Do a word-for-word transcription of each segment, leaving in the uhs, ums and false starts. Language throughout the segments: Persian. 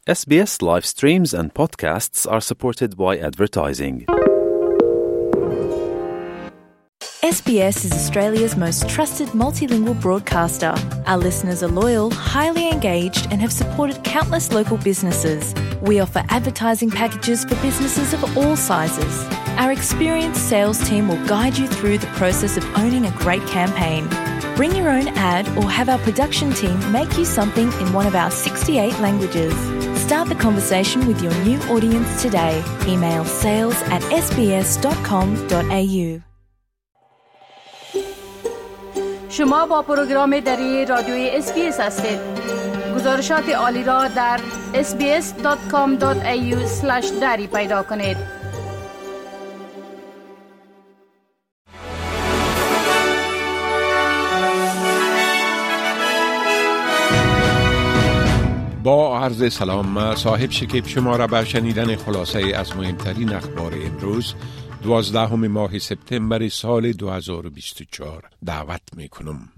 S B S live streams and podcasts are supported by advertising. S B S is Australia's most trusted multilingual broadcaster. Our listeners are loyal, highly engaged, and have supported countless local businesses. We offer advertising packages for businesses of all sizes. Our experienced sales team will guide you through the process of owning a great campaign. Bring your own ad or have our production team make you something in one of our sixty-eight languages. Start the conversation with your new audience today. Email sales at s b s dot com dot a u. شما با پروگرام دری رادیوی اس بی اس هستید. گزارشات عالی را در اس بی اس دات کام دات ای یو اسلش دری پیدا کنید. با عرض سلام، صاحب شکیب شما را به شنیدن خلاصه از مهمترین اخبار امروز دوازدهم ماه سپتامبر سال دو هزار و بیست و چهار دعوت می کنم.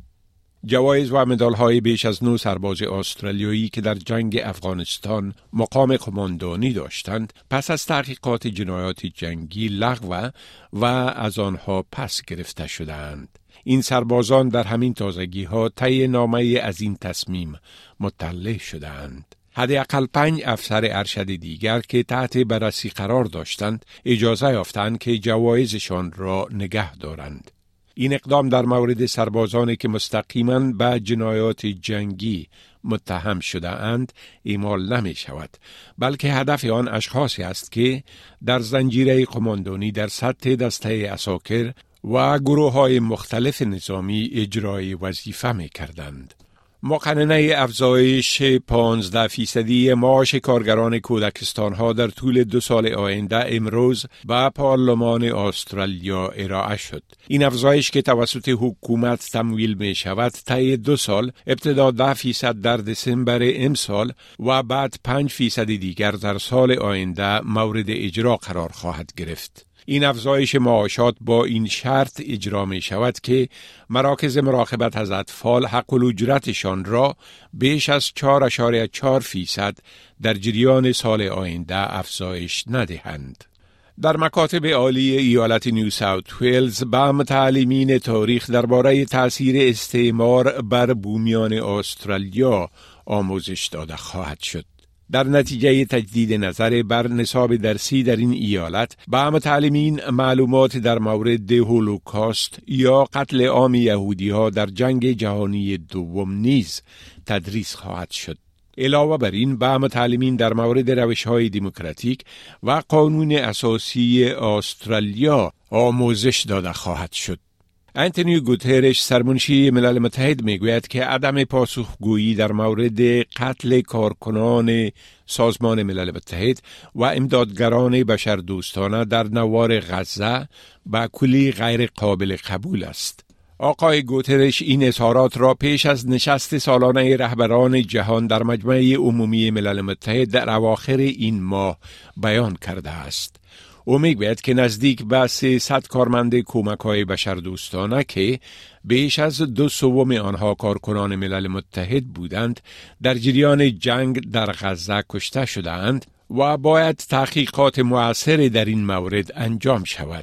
جوایز و مدال‌های بیش از نه سرباز استرالیایی که در جنگ افغانستان مقام قماندانی داشتند پس از تحقیقات جنایات جنگی لغو و از آنها پس گرفته شدند. این سربازان در همین تازگی ها طی نامه از این تصمیم مطلع شدند. حداقل پنج افسر ارشد دیگر که تحت بررسی قرار داشتند اجازه یافتند که جوایزشان را نگه دارند. این اقدام در مورد سربازانی که مستقیما به جنایات جنگی متهم شده اند اعمال نمی شود، بلکه هدف آن اشخاصی است که در زنجیره قماندانی در سطح دسته عساکر و گروه های مختلف نظامی اجرای وظیفه می کردند. مقننه افزایش پانزده فیصدی معاش کارگران کودکستان ها در طول دو سال آینده امروز به پارلمان استرالیا ارائه شد. این افزایش که توسط حکومت تمویل می شود طی دو سال، ابتدا ده فیصد در دسامبر امسال و بعد پنج فیصد دیگر در سال آینده مورد اجرا قرار خواهد گرفت. این افزایش معاشات با این شرط اجرا می شود که مراکز مراقبت از اطفال حق الاجرتشان را بیش از چهار اشاره چهار فیصد در جریان سال آینده افزایش ندهند. در مکاتب عالی ایالت نیو ساوت ویلز به متعلمین تاریخ درباره تأثیر استعمار بر بومیان استرالیا آموزش داده خواهد شد. در نتیجه تجدید نظر بر نصاب درسی در این ایالت به متعلمین معلومات در مورد هولوکاست یا قتل عام یهودی ها در جنگ جهانی دوم نیز تدریس خواهد شد. علاوه بر این به متعلمین در مورد روش‌های دموکراتیک و قانون اساسی استرالیا آموزش داده خواهد شد. انتونیو گوترش سرمنشی ملل متحد میگوید که عدم پاسخگویی در مورد قتل کارکنان سازمان ملل متحد و امدادگران بشردوستانه در نوار غزه به کلی غیر قابل قبول است. آقای گوترش این اظهارات را پیش از نشست سالانه رهبران جهان در مجمع عمومی ملل متحد در اواخر این ماه بیان کرده است. او میگوید که نزدیک به سیصد کارمند کمک‌های بشردوستانه که بیش از دو سوم آنها کارکنان ملل متحد بودند در جریان جنگ در غزه کشته شدند و باید تحقیقات مؤثر در این مورد انجام شود.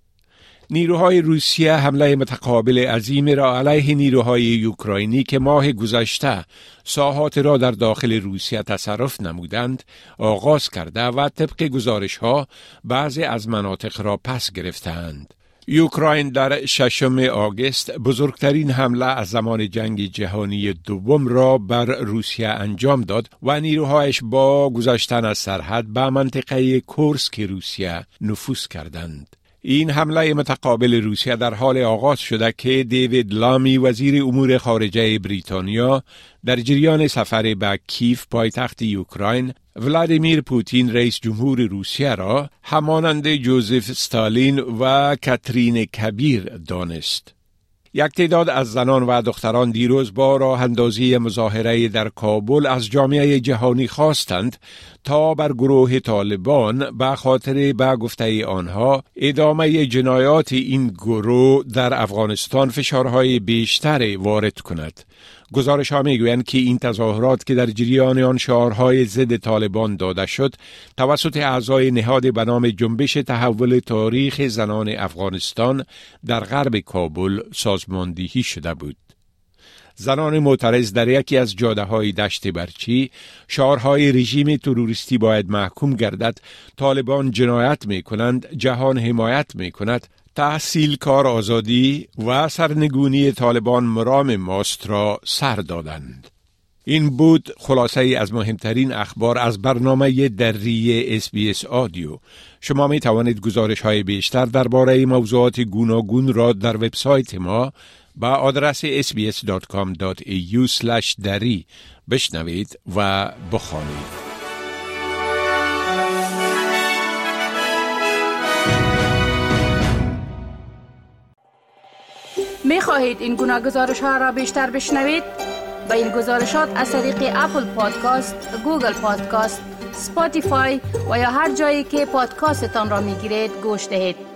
نیروهای روسیه حمله متقابل عظیم را علیه نیروهای یوکراینی که ماه گذشته ساحات را در داخل روسیه تصرف نمودند آغاز کرده و طبق گزارش ها بعضی از مناطق را پس گرفتند. یوکراین در ششم آگوست بزرگترین حمله از زمان جنگ جهانی دوم را بر روسیه انجام داد و نیروهایش با گذشتن از سرحد به منطقه کورسک روسیه نفوذ کردند. این حمله متقابل روسیه در حال آغاز شده که دیوید لامی وزیر امور خارجه بریتانیا در جریان سفر به کیف پایتخت اوکراین ولادیمیر پوتین رئیس جمهور روسیه را همانند جوزف استالین و کاترین کبیر دانست. یک تعداد از زنان و دختران دیروز با راه اندازی مظاهره در کابل از جامعه جهانی خواستند تا بر گروه طالبان به خاطر به گفته آنها ادامه جنایات این گروه در افغانستان فشارهای بیشتری وارد کند. گزارش ها می گویند که این تظاهرات که در جریان آن شعارهای ضد طالبان داده شد توسط اعضای نهاد به نام جنبش تحول تاریخ زنان افغانستان در غرب کابل سازماندهی شده بود. زنان معترض در یکی از جاده‌های دشت برچی شعارهای رژیم تروریستی باید محکوم گردد، طالبان جنایت می کنند، جهان حمایت می کند، تحصیل کار آزادی و سرنگونی طالبان مرام ماست را سر دادند. این بود خلاصه از مهمترین اخبار از برنامه دری اس بی اس آدیو. شما می توانید گزارش های بیشتر درباره موضوعات گوناگون را در وبسایت ما با آدرس اس بی اس دات کام دات ای یو اسلش دری بشنوید و بخوانید. می خواهید این گناه گزارش ها را بیشتر بشنوید؟ با این گزارشات از طریق اپل پادکاست، گوگل پادکاست، سپاتیفای و یا هر جایی که پادکاستتان را می گیرید گوش دهید.